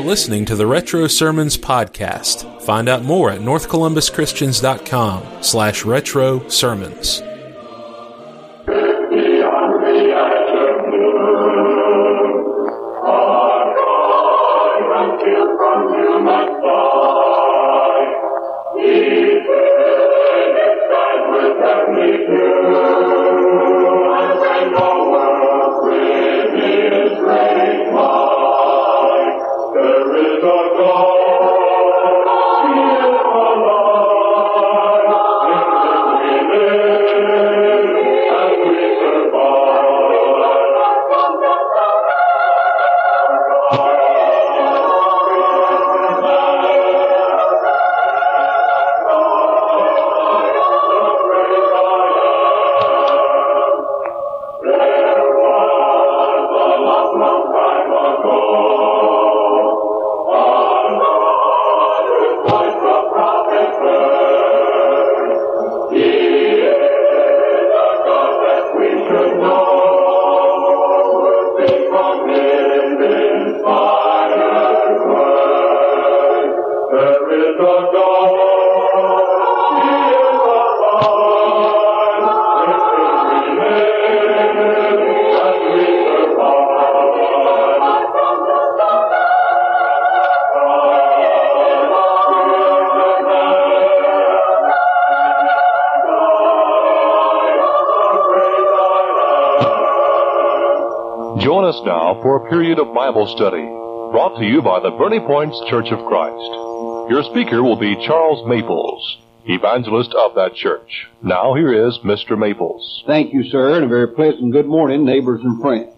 listening to the Retro Sermons podcast. Find out more at northcolumbuschristians.com/retro sermons. Join us now for a period of Bible study, brought to you by the Bernie Points Church of Christ. Your speaker will be Charles Maples, evangelist of that church. Now here is Mr. Maples. Thank you, sir, and a very pleasant good morning, neighbors and friends.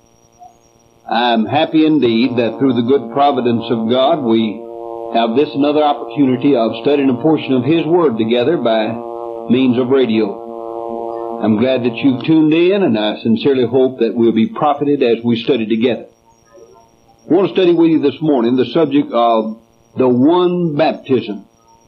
I'm happy indeed that through the good providence of God, we have this another opportunity of studying a portion of His Word together by means of radio. I'm glad that you've tuned in, and I sincerely hope that we'll be profited as we study together. I want to study with you this morning the subject of the one baptism.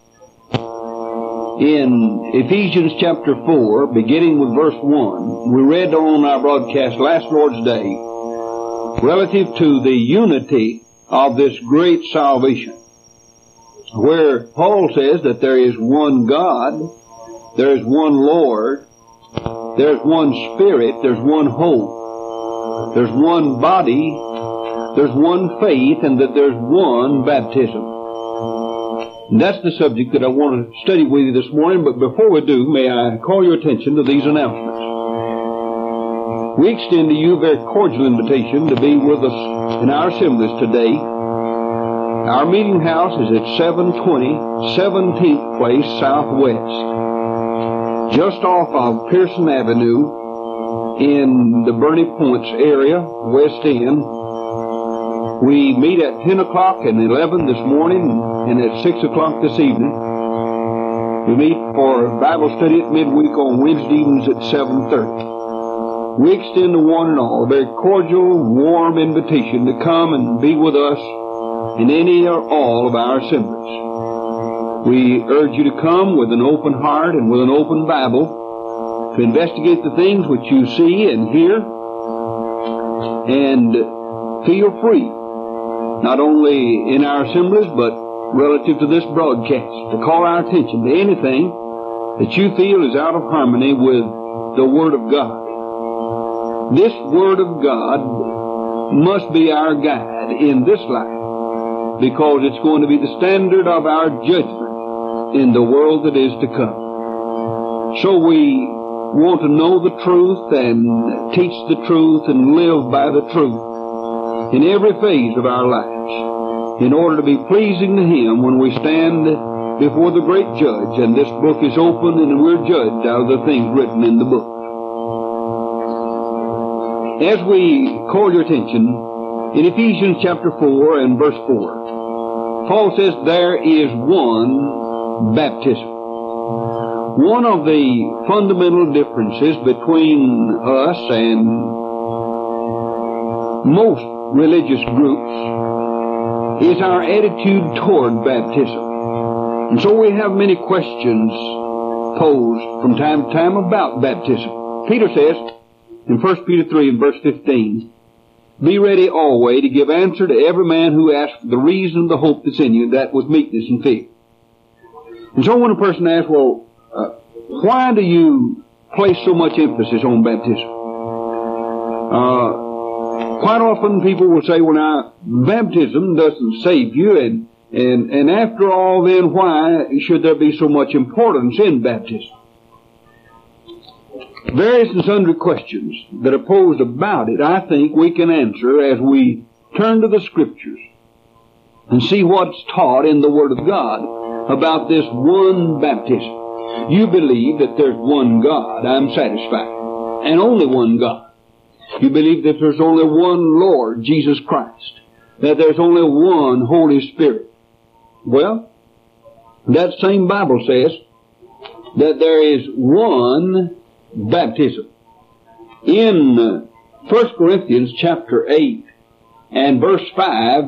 In Ephesians chapter 4, beginning with verse 1, we read on our broadcast last Lord's Day relative to the unity of this great salvation, where Paul says that there is one God, there is one Lord, there's one Spirit, there's one hope, there's one body, there's one faith, and that there's one baptism. And that's the subject that I want to study with you this morning, but before we do, may I call your attention to these announcements. We extend to you a very cordial invitation to be with us in our assemblies today. Our meeting house is at 720 17th Place Southwest, just off of Pearson Avenue in the Bernie Points area, West End. We meet at 10 o'clock and 11 this morning and at 6 o'clock this evening. We meet for Bible study at midweek on Wednesday evenings at 7:30. We extend to one and all a very cordial, warm invitation to come and be with us in any or all of our assemblies. We urge you to come with an open heart and with an open Bible to investigate the things which you see and hear, and feel free, not only in our assemblies, but relative to this broadcast, to call our attention to anything that you feel is out of harmony with the Word of God. This Word of God must be our guide in this life, because it's going to be the standard of our judgment in the world that is to come. So we want to know the truth and teach the truth and live by the truth in every phase of our lives, in order to be pleasing to Him when we stand before the great Judge and this book is open and we're judged out of the things written in the book. As we call your attention, in Ephesians chapter 4 and verse 4, Paul says there is one baptism. One of the fundamental differences between us and most religious groups is our attitude toward baptism. And so we have many questions posed from time to time about baptism. Peter says in 1 Peter 3 and verse 15, Be ready always to give answer to every man who asks the reason of the hope that's in you, that with meekness and fear. And so when a person asks, well, why do you place so much emphasis on baptism? Quite often people will say, well, now, baptism doesn't save you, and after all, then why should there be so much importance in baptism? Various and sundry questions that are posed about it, I think we can answer as we turn to the Scriptures and see what's taught in the Word of God about this one baptism. You believe that there's one God, I'm satisfied, and only one God. You believe that there's only one Lord, Jesus Christ, that there's only one Holy Spirit. Well, that same Bible says that there is one baptism. In 1 Corinthians chapter 8 and verse 5,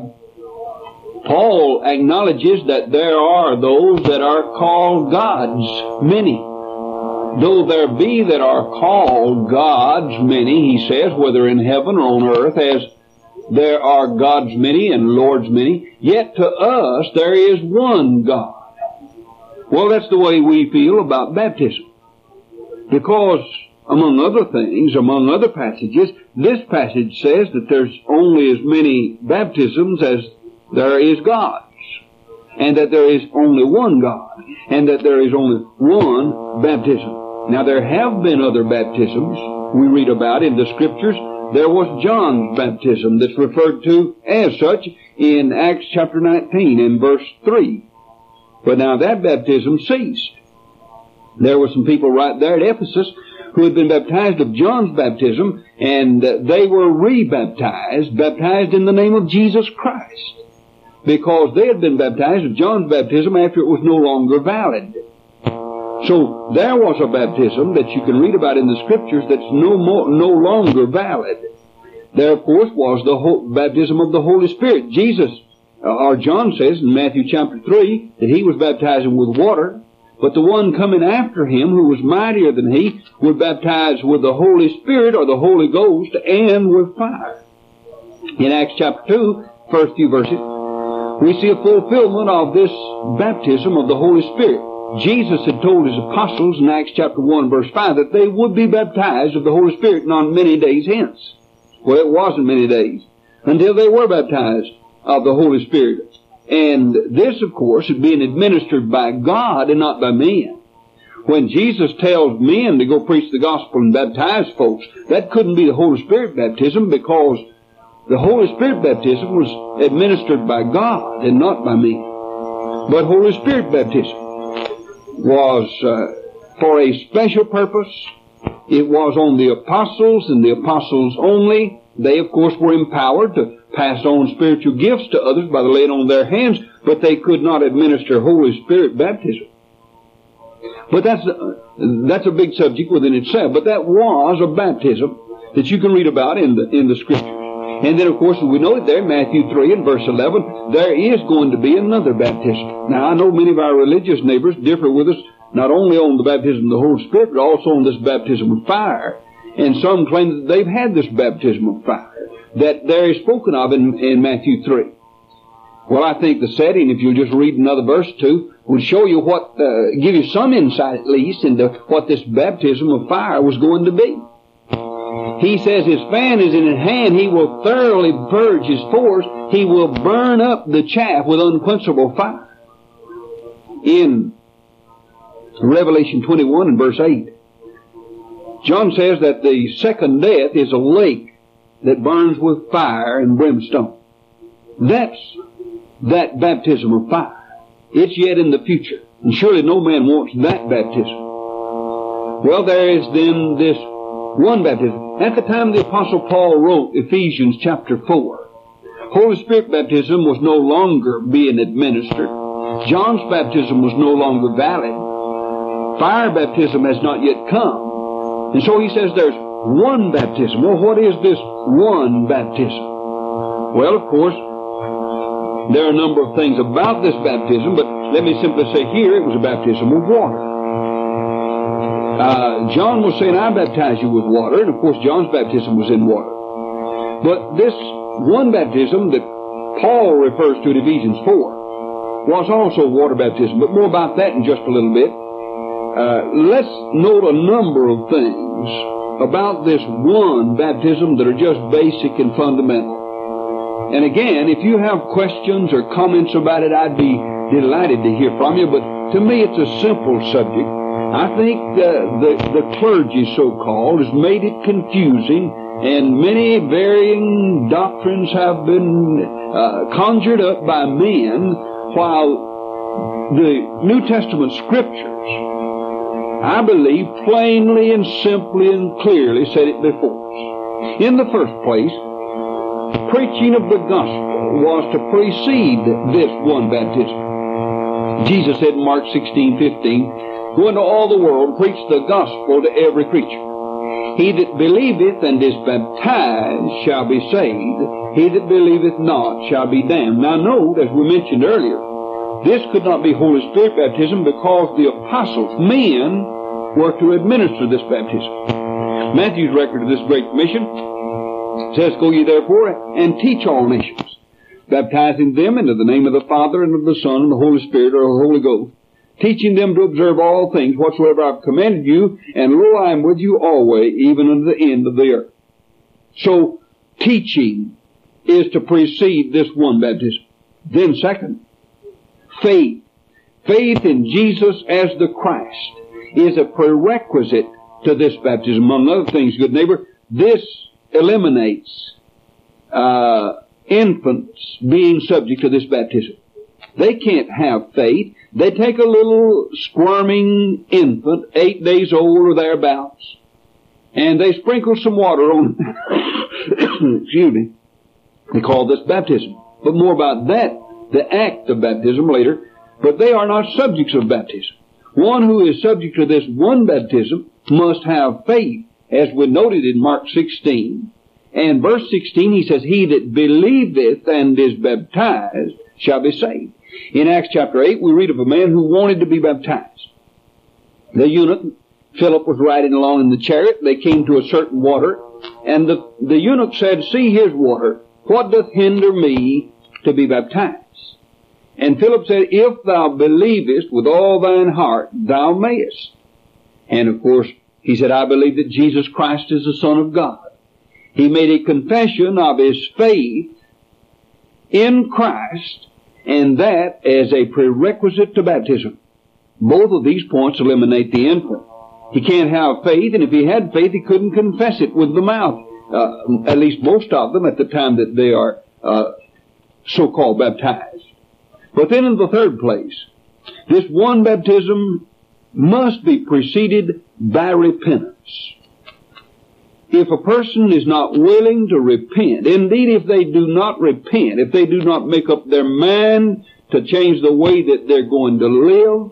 Paul acknowledges that there are those that are called gods, many. Though there be that are called gods many, he says, whether in heaven or on earth, as there are gods many and lords many, yet to us there is one God. Well, that's the way we feel about baptism. Because, among other things, among other passages, this passage says that there's only as many baptisms as there is gods, and that there is only one God, and that there is only one baptism. Now, there have been other baptisms we read about in the Scriptures. There was John's baptism that's referred to as such in Acts chapter 19 and verse 3. But now that baptism ceased. There were some people right there at Ephesus who had been baptized of John's baptism, and they were rebaptized, baptized in the name of Jesus Christ, because they had been baptized of John's baptism after it was no longer valid. So there was a baptism that you can read about in the Scriptures that's no longer valid. There, of course, was the baptism of the Holy Spirit. Jesus, or John says in Matthew chapter 3, that he was baptizing with water, but the one coming after him, who was mightier than he, would baptize with the Holy Spirit or the Holy Ghost and with fire. In Acts chapter 2, first few verses, we see a fulfillment of this baptism of the Holy Spirit. Jesus had told his apostles in Acts chapter 1 verse 5 that they would be baptized of the Holy Spirit not many days hence. Well, it wasn't many days until they were baptized of the Holy Spirit. And this, of course, is being administered by God and not by men. When Jesus tells men to go preach the gospel and baptize folks, that couldn't be the Holy Spirit baptism, because the Holy Spirit baptism was administered by God and not by men. But Holy Spirit baptism was for a special purpose. It was on the apostles and the apostles only. They, of course, were empowered to pass on spiritual gifts to others by the laying on of their hands, but they could not administer Holy Spirit baptism. But that's a big subject within itself. But that was a baptism that you can read about in the Scriptures. And then, of course, we know it there, Matthew 3 and verse 11, there is going to be another baptism. Now, I know many of our religious neighbors differ with us not only on the baptism of the Holy Spirit, but also on this baptism of fire. And some claim that they've had this baptism of fire that there is spoken of in Matthew 3. Well, I think the setting, if you'll just read another verse or two, would show you give you some insight at least into what this baptism of fire was going to be. He says his fan is in his hand, he will thoroughly purge his pores, he will burn up the chaff with unquenchable fire. In Revelation 21 and verse 8, John says that the second death is a lake that burns with fire and brimstone. That's that baptism of fire. It's yet in the future, and surely no man wants that baptism. Well, there is then this one baptism. At the time the Apostle Paul wrote Ephesians chapter 4, Holy Spirit baptism was no longer being administered. John's baptism was no longer valid. Fire baptism has not yet come. And so he says there's one baptism. Well, what is this one baptism? Well, of course, there are a number of things about this baptism, but let me simply say here it was a baptism of water. John was saying, I baptize you with water, and of course John's baptism was in water. But this one baptism that Paul refers to in Ephesians 4 was also water baptism, but more about that in just a little bit. Let's note a number of things about this one baptism that are just basic and fundamental. And again, if you have questions or comments about it, I'd be delighted to hear from you, but to me it's a simple subject. I think the clergy, so-called, has made it confusing, and many varying doctrines have been conjured up by men, while the New Testament Scriptures, I believe, plainly and simply and clearly said it before us. In the first place, preaching of the gospel was to precede this one baptism. Jesus said in Mark 16:15, "Go into all the world, preach the gospel to every creature. He that believeth and is baptized shall be saved. He that believeth not shall be damned." Now note, as we mentioned earlier, this could not be Holy Spirit baptism because the apostles, men, were to administer this baptism. Matthew's record of this great commission says, "Go ye therefore and teach all nations, baptizing them into the name of the Father and of the Son and the Holy Spirit," or the Holy Ghost, "teaching them to observe all things whatsoever I have commanded you, and lo, I am with you always, even unto the end of the earth." So, teaching is to precede this one baptism. Then second, faith. Faith in Jesus as the Christ is a prerequisite to this baptism. Among other things, good neighbor, this eliminates infants being subject to this baptism. They can't have faith. They take a little squirming infant, 8 days old or thereabouts, and they sprinkle some water on it. Excuse me. They call this baptism. But more about that, the act of baptism, later. But they are not subjects of baptism. One who is subject to this one baptism must have faith, as we noted in Mark 16. And verse 16, he says, "He that believeth and is baptized shall be saved." In Acts chapter 8, we read of a man who wanted to be baptized. The eunuch, Philip, was riding along in the chariot. They came to a certain water, and the eunuch said, "See, here's water. What doth hinder me to be baptized?" And Philip said, "If thou believest with all thine heart, thou mayest." And of course, he said, "I believe that Jesus Christ is the Son of God." He made a confession of his faith in Christ, and that as a prerequisite to baptism. Both of these points eliminate the infant. He can't have faith, and if he had faith, he couldn't confess it with the mouth. At least most of them at the time that they are so-called baptized. But then in the third place, this one baptism must be preceded by repentance. If a person is not willing to repent, indeed if they do not repent, if they do not make up their mind to change the way that they're going to live,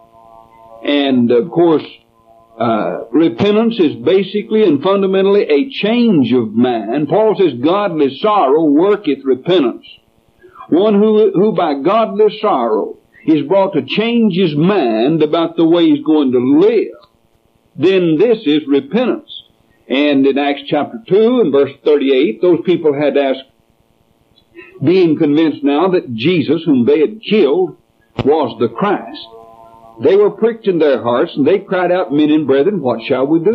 and of course, repentance is basically and fundamentally a change of mind. Paul says, "Godly sorrow worketh repentance." One who by godly sorrow is brought to change his mind about the way he's going to live, then this is repentance. And in Acts chapter 2 and verse 38, those people had asked, being convinced now that Jesus, whom they had killed, was the Christ, they were pricked in their hearts, and they cried out, "Men and brethren, what shall we do?"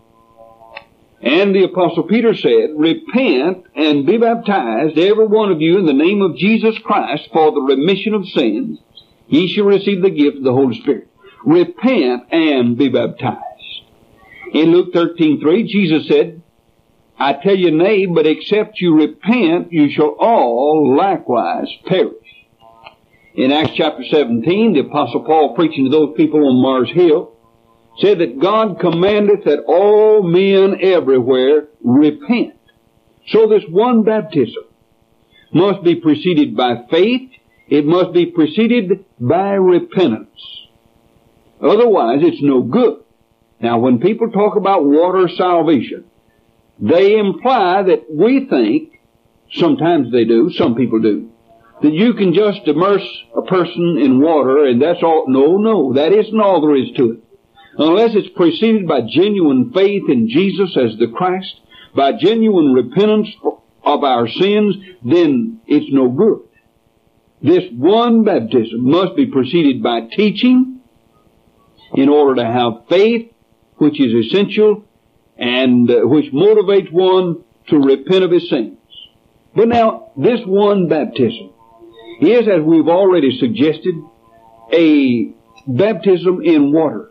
And the Apostle Peter said, "Repent and be baptized, every one of you, in the name of Jesus Christ, for the remission of sins. Ye shall receive the gift of the Holy Spirit." Repent and be baptized. In Luke 13:3, Jesus said, "I tell you, nay, but except you repent, you shall all likewise perish." In Acts chapter 17, the Apostle Paul, preaching to those people on Mars Hill, said that God commandeth that all men everywhere repent. So this one baptism must be preceded by faith. It must be preceded by repentance. Otherwise, it's no good. Now, when people talk about water salvation, they imply that we think, sometimes they do, some people do, that you can just immerse a person in water and that's all. No, that isn't all there is to it. Unless it's preceded by genuine faith in Jesus as the Christ, by genuine repentance of our sins, then it's no good. This one baptism must be preceded by teaching in order to have faith, which is essential and which motivates one to repent of his sins. But now, this one baptism is, as we've already suggested, a baptism in water.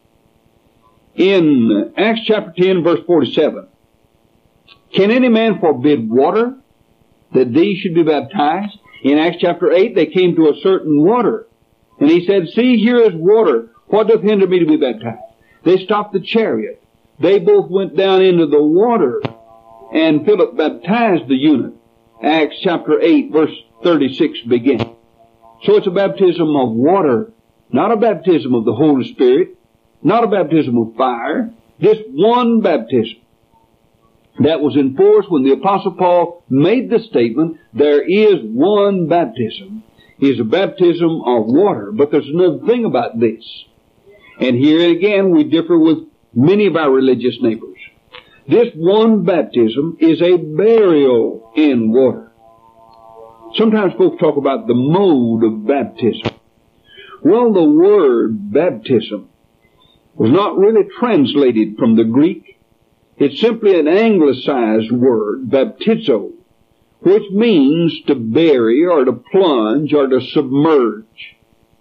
In Acts chapter 10, verse 47, can any man forbid water that these should be baptized? In Acts chapter 8, they came to a certain water, and he said, see, here is water. What doth hinder me to be baptized? They stopped the chariot. They both went down into the water, and Philip baptized the eunuch. Acts chapter 8, verse 36 begins. So it's a baptism of water, not a baptism of the Holy Spirit, not a baptism of fire. This one baptism that was enforced when the Apostle Paul made the statement, there is one baptism, is a baptism of water. But there's another thing about this. And here again we differ with many of our religious neighbors. This one baptism is a burial in water. Sometimes folks talk about the mode of baptism. Well, the word baptism was not really translated from the Greek. It's simply an anglicized word, baptizo, which means to bury or to plunge or to submerge.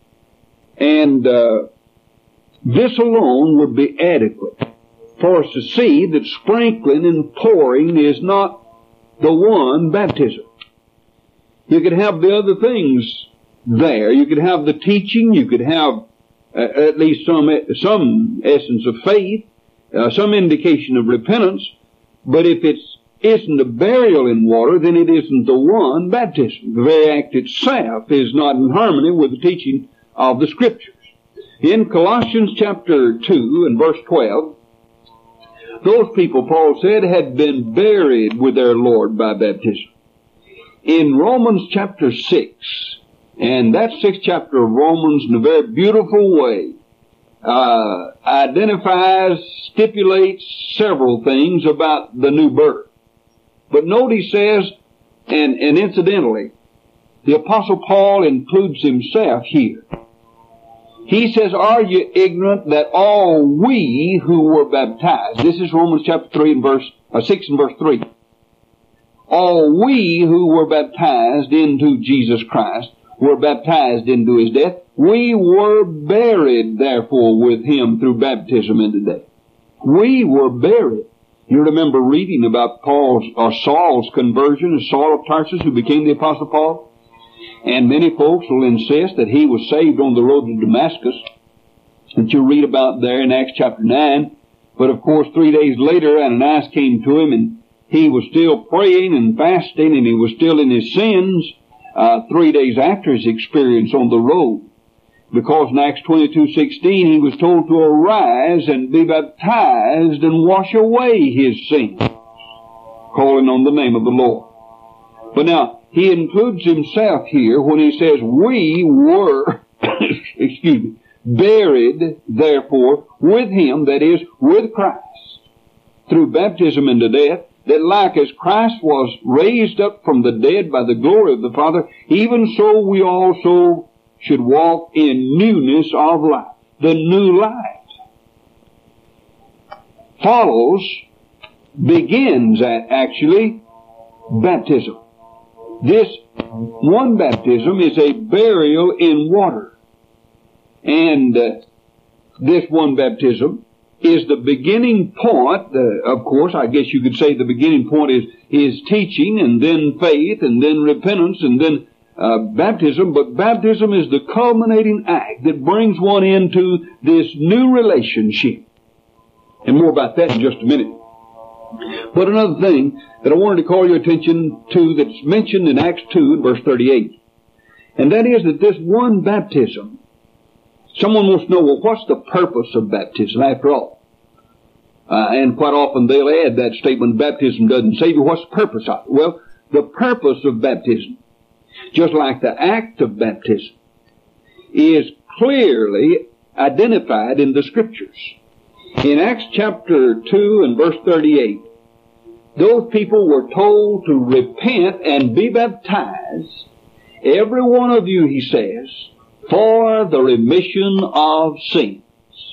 And this alone would be adequate for us to see that sprinkling and pouring is not the one baptism. You could have the other things there. You could have the teaching. You could have at least some essence of faith, some indication of repentance. But if it isn't a burial in water, then it isn't the one baptism. The very act itself is not in harmony with the teaching of the Scriptures. In Colossians chapter 2 and verse 12, those people, Paul said, had been buried with their Lord by baptism. In Romans chapter 6, and that 6th chapter of Romans in a very beautiful way, identifies, stipulates several things about the new birth. But note he says, and incidentally, the Apostle Paul includes himself here. He says, are you ignorant that all we who were baptized, this is Romans chapter 6 and verse 3, all we who were baptized into Jesus Christ were baptized into his death. We were buried, therefore, with him through baptism into death. We were buried. You remember reading about Saul's conversion, Saul of Tarsus, who became the Apostle Paul? And many folks will insist that he was saved on the road to Damascus, that you read about there in Acts chapter 9. But of course, 3 days later, Ananias came to him, and he was still praying and fasting, and he was still in his sins 3 days after his experience on the road. Because in Acts 22:16, he was told to arise and be baptized and wash away his sins, calling on the name of the Lord. But now, he includes himself here when he says, we were, buried, therefore, with him, that is, with Christ, through baptism into death, that like as Christ was raised up from the dead by the glory of the Father, even so we also should walk in newness of life. The new life begins at actually baptism. This one baptism is a burial in water. And this one baptism is the beginning point. Of course, I guess you could say the beginning point is teaching, and then faith, and then repentance, and then baptism. But baptism is the culminating act that brings one into this new relationship. And more about that in just a minute. But another thing that I wanted to call your attention to that's mentioned in Acts 2 and verse 38. And that is that this one baptism, someone wants to know, well, what's the purpose of baptism after all? And quite often they'll add that statement, baptism doesn't save you. What's the purpose of it? Well, the purpose of baptism, just like the act of baptism, is clearly identified in the Scriptures. In Acts chapter 2 and verse 38, those people were told to repent and be baptized, every one of you, he says, for the remission of sins.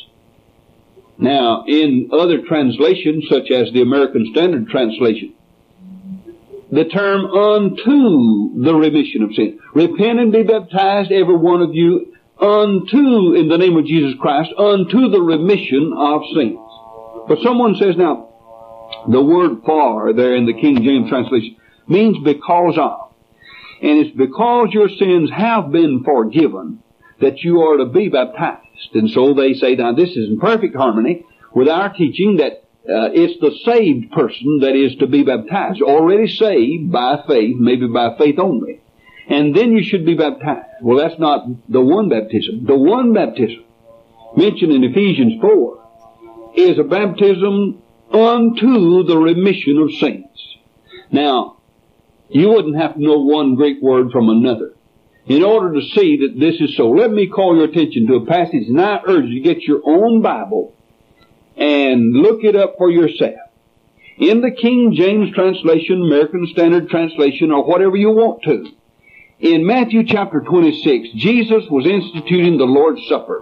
Now, in other translations, such as the American Standard Translation, the term unto the remission of sins. Repent and be baptized, every one of you, unto, in the name of Jesus Christ, unto the remission of sins. But someone says, now, the word for there in the King James translation means because of. And it's because your sins have been forgiven that you are to be baptized. And so they say, now this is in perfect harmony with our teaching that it's the saved person that is to be baptized. Already saved by faith, maybe by faith only. And then you should be baptized. Well, that's not the one baptism. The one baptism mentioned in Ephesians 4 is a baptism unto the remission of sins. Now, you wouldn't have to know one Greek word from another in order to see that this is so. Let me call your attention to a passage, and I urge you to get your own Bible and look it up for yourself. In the King James translation, American Standard Translation, or whatever you want to, in Matthew chapter 26, Jesus was instituting the Lord's Supper.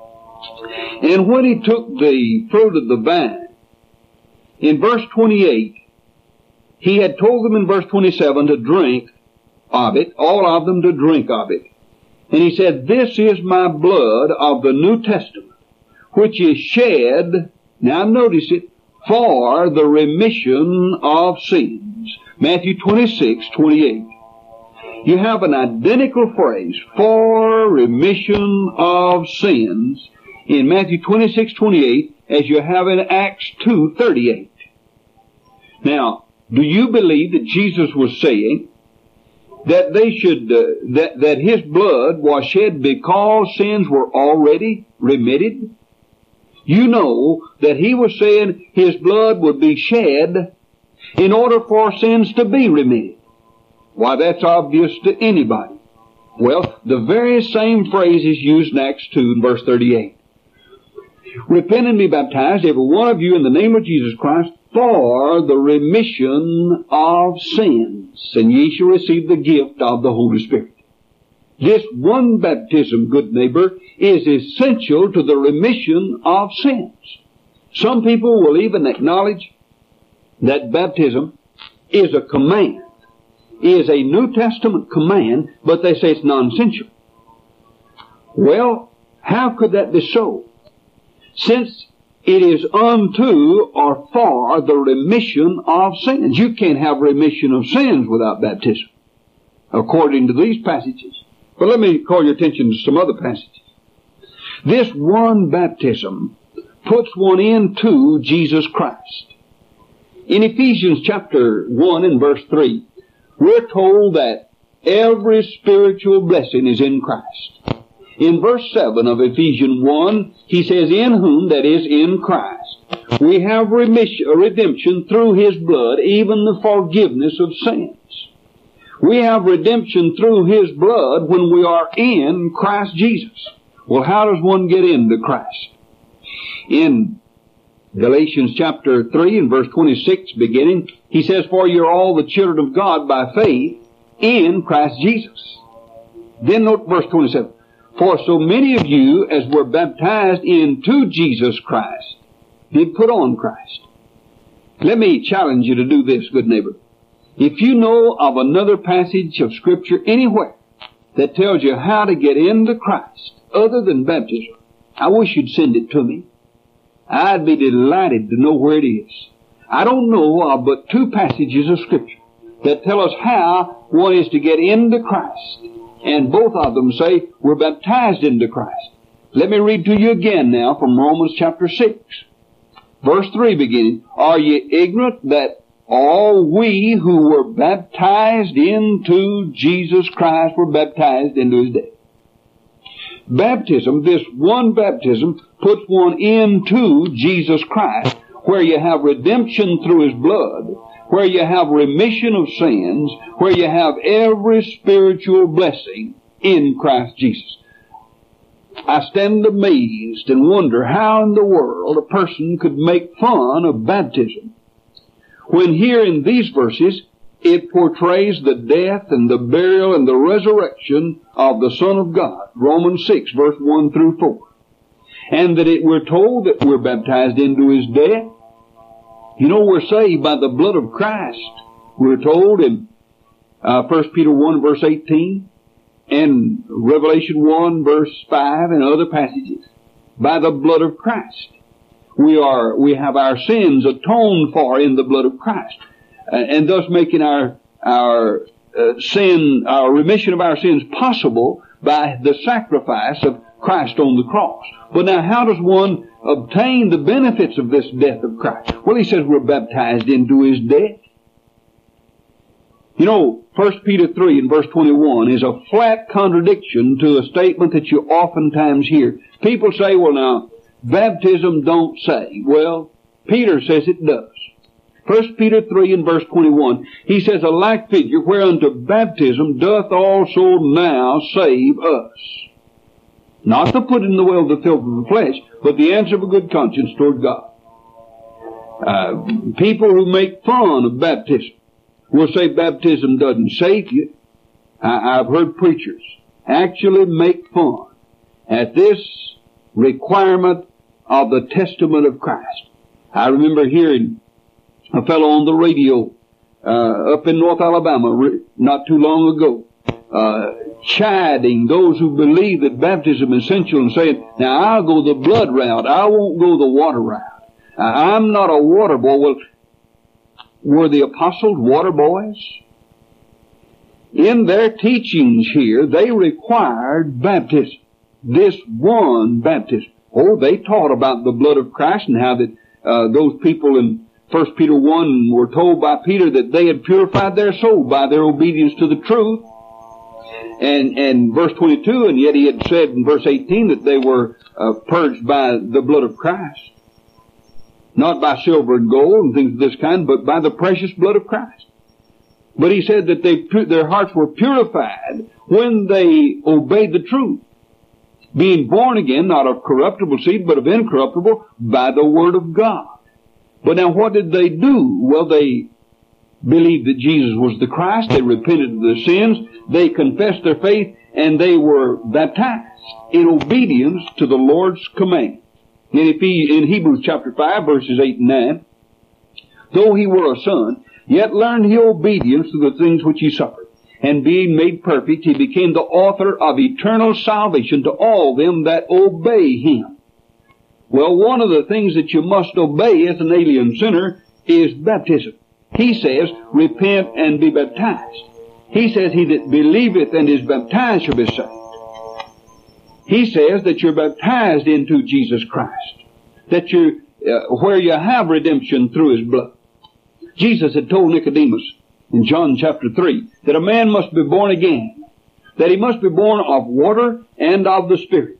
And when he took the fruit of the vine, in verse 28, he had told them in verse 27 to drink of it, all of them to drink of it. And he said, this is my blood of the New Testament, which is shed, now notice it, for the remission of sins. Matthew 26:28. You have an identical phrase, for remission of sins, in Matthew 26:28, as you have in Acts 2:38. Now, do you believe that Jesus was saying that they should, that his blood was shed because sins were already remitted? You know that he was saying his blood would be shed in order for sins to be remitted. Why, that's obvious to anybody. Well, the very same phrase is used in Acts 2 and verse 38. Repent and be baptized, every one of you, in the name of Jesus Christ, for the remission of sins, and ye shall receive the gift of the Holy Spirit. This one baptism, good neighbor, is essential to the remission of sins. Some people will even acknowledge that baptism is a command, is a New Testament command, but they say it's non-essential. Well, how could that be so? Since it is unto or for the remission of sins. You can't have remission of sins without baptism, according to these passages. But let me call your attention to some other passages. This one baptism puts one into Jesus Christ. In Ephesians chapter 1 and verse 3, we're told that every spiritual blessing is in Christ. In verse 7 of Ephesians 1, he says, in whom, that is, in Christ, we have redemption through his blood, even the forgiveness of sins. We have redemption through his blood when we are in Christ Jesus. Well, how does one get into Christ? In Galatians chapter 3 and verse 26 beginning, he says, for you're all the children of God by faith in Christ Jesus. Then note verse 27. For so many of you as were baptized into Jesus Christ did put on Christ. Let me challenge you to do this, good neighbor. If you know of another passage of Scripture anywhere that tells you how to get into Christ other than baptism, I wish you'd send it to me. I'd be delighted to know where it is. I don't know of but two passages of Scripture that tell us how one is to get into Christ. And both of them say we're baptized into Christ. Let me read to you again now from Romans chapter 6. Verse 3 beginning. Are ye ignorant that all we who were baptized into Jesus Christ were baptized into his death? Baptism, this one baptism, puts one into Jesus Christ, where you have redemption through his blood, where you have remission of sins, where you have every spiritual blessing in Christ Jesus. I stand amazed and wonder how in the world a person could make fun of baptism When here in these verses, it portrays the death and the burial and the resurrection of the Son of God. Romans 6, verse 1 through 4. And that we're told that we're baptized into His death. You know, we're saved by the blood of Christ. We're told in 1 Peter 1, verse 18, and Revelation 1, verse 5, and other passages. By the blood of Christ. We have our sins atoned for in the blood of Christ. And thus making our remission of our sins possible by the sacrifice of Christ on the cross. But now how does one obtain the benefits of this death of Christ? Well, he says we're baptized into His death. You know, 1 Peter 3 and verse 21 is a flat contradiction to a statement that you oftentimes hear. People say, well now, baptism don't say. Well, Peter says it does. 1 Peter 3 and verse 21, he says, a like figure whereunto baptism doth also now save us. Not to put in the well the filth of the flesh, but the answer of a good conscience toward God. People who make fun of baptism will say baptism doesn't save you. I've heard preachers actually make fun at this requirement of the testament of Christ. I remember hearing a fellow on the radio up in North Alabama not too long ago chiding those who believe that baptism is essential and saying, now I'll go the blood route, I won't go the water route. I'm not a water boy. Well, were the apostles water boys? In their teachings here, they required baptism. This one baptism. Oh, they taught about the blood of Christ and how that those people in 1 Peter 1 were told by Peter that they had purified their soul by their obedience to the truth. And verse 22, and yet he had said in verse 18 that they were purged by the blood of Christ. Not by silver and gold and things of this kind, but by the precious blood of Christ. But he said that their hearts were purified when they obeyed the truth. Being born again, not of corruptible seed, but of incorruptible, by the word of God. But now what did they do? Well, they believed that Jesus was the Christ. They repented of their sins. They confessed their faith, and they were baptized in obedience to the Lord's command. In Hebrews chapter 5, verses 8 and 9, though he were a son, yet learned he obedience to the things which he suffered. And being made perfect, he became the author of eternal salvation to all them that obey him. Well, one of the things that you must obey as an alien sinner is baptism. He says, repent and be baptized. He says, he that believeth and is baptized shall be saved. He says that you're baptized into Jesus Christ. That where you have redemption through His blood. Jesus had told Nicodemus in John chapter 3 that a man must be born again. That he must be born of water and of the Spirit.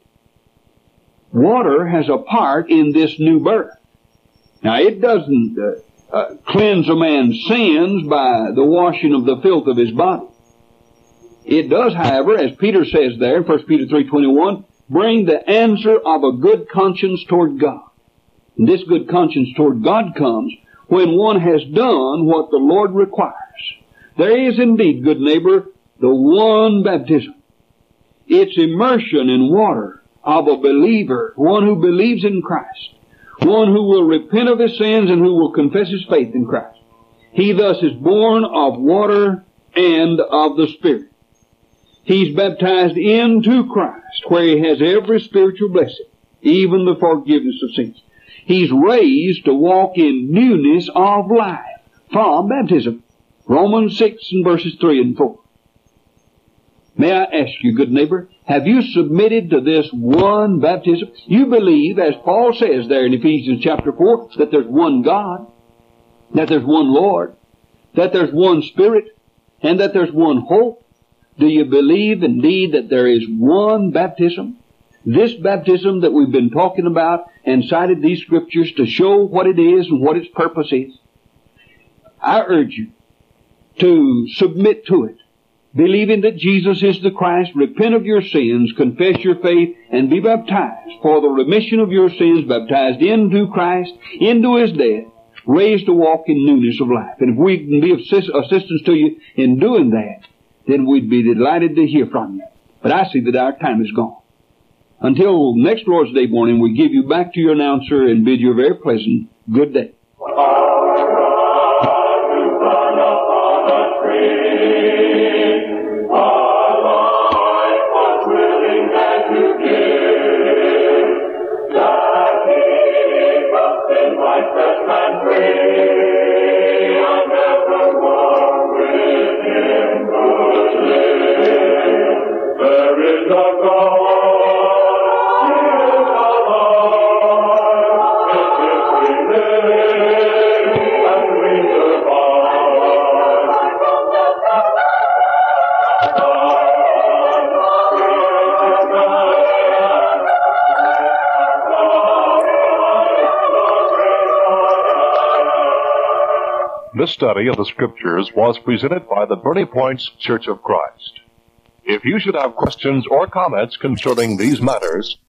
Water has a part in this new birth. Now it doesn't cleanse a man's sins by the washing of the filth of his body. It does, however, as Peter says there in 1 Peter 3:21, bring the answer of a good conscience toward God. And this good conscience toward God comes when one has done what the Lord requires. There is indeed, good neighbor, the one baptism. It's immersion in water of a believer, one who believes in Christ, one who will repent of his sins and who will confess his faith in Christ. He thus is born of water and of the Spirit. He's baptized into Christ, where he has every spiritual blessing, even the forgiveness of sins. He's raised to walk in newness of life from baptism. Romans 6 and verses 3 and 4. May I ask you, good neighbor, have you submitted to this one baptism? You believe, as Paul says there in Ephesians chapter 4, that there's one God, that there's one Lord, that there's one Spirit, and that there's one hope. Do you believe indeed that there is one baptism? This baptism that we've been talking about and cited these scriptures to show what it is and what its purpose is. I urge you to submit to it, believing that Jesus is the Christ, repent of your sins, confess your faith, and be baptized for the remission of your sins, baptized into Christ, into His death, raised to walk in newness of life. And if we can be of assistance to you in doing that, then we'd be delighted to hear from you. But I see that our time is gone. Until next Lord's Day morning, we give you back to your announcer and bid you a very pleasant good day. This study of the Scriptures was presented by the Bernie Points Church of Christ. If you should have questions or comments concerning these matters,